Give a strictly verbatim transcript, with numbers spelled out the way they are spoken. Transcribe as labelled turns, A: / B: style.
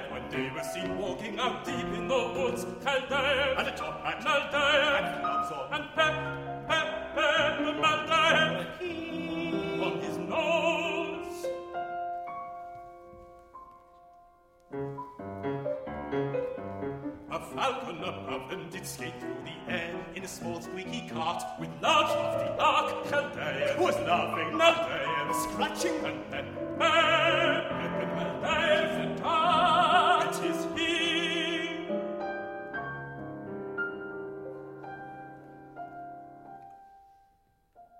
A: when they were seen walking out deep in the woods. Kaldare,
B: and a top hat,
A: Naldare,
B: and gloves on,
A: and Pep, Pep, Pep, and Maldare, and he on his nose. A falcon above them did skate through the air in a small squeaky cart with large lofty arc. Kaldare was laughing, Naldare was scratching, and Pep, Pep,